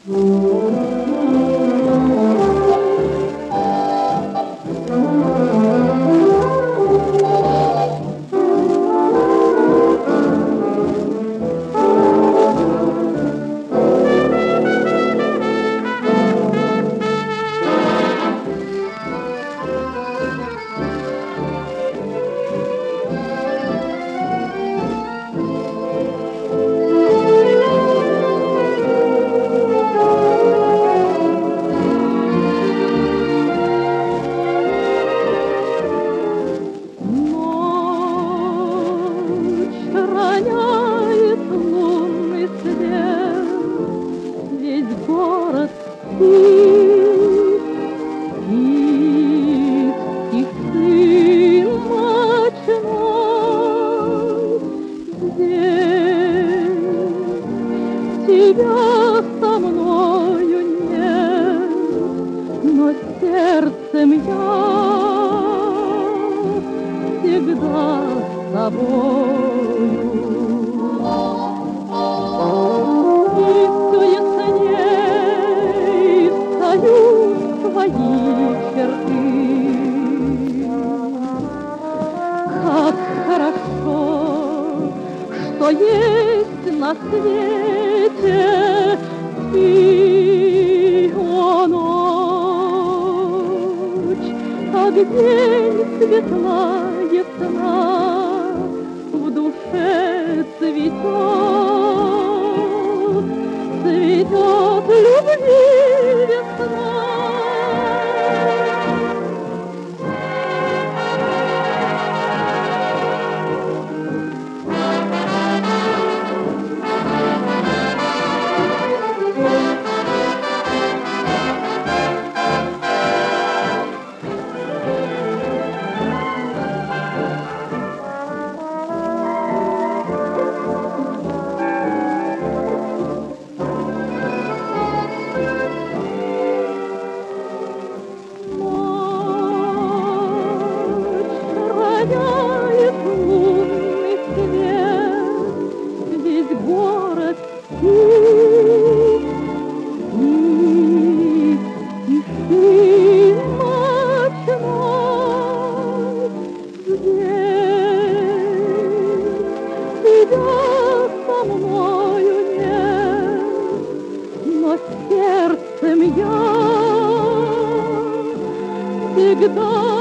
Тебя со мною нет, но сердцем я всегда с тобою. И все ясней встают твои черты. Как хорошо, что есть на свете ты, о ночь, как день светла ясна, в душе цветет, цветет любви весна. Со мною нет, но сердцем я всегда